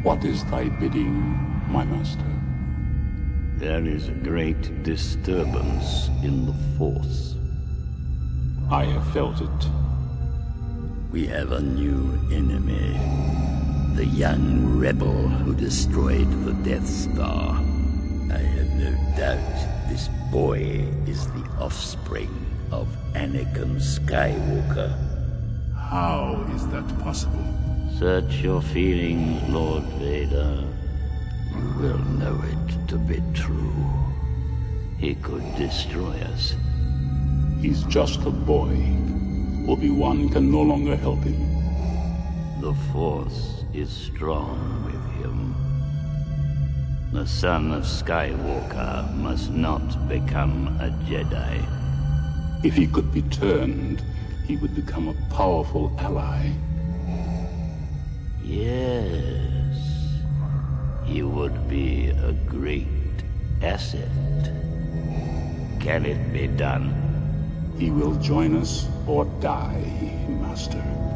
What is thy bidding, my master? There is a great disturbance in the Force. I have felt it. We have a new enemy. The young rebel who destroyed the Death Star. I have no doubt this boy is the offspring of Anakin Skywalker. How is that possible? Search your feelings, Lord Vader. You will know it to be true. He could destroy us. He's just a boy. Obi-Wan can no longer help him. The Force is strong with him. The son of Skywalker must not become a Jedi. If he could be turned, he would become a powerful ally. Yes, he would be a great asset. Can it be done? He will join us or die, Master.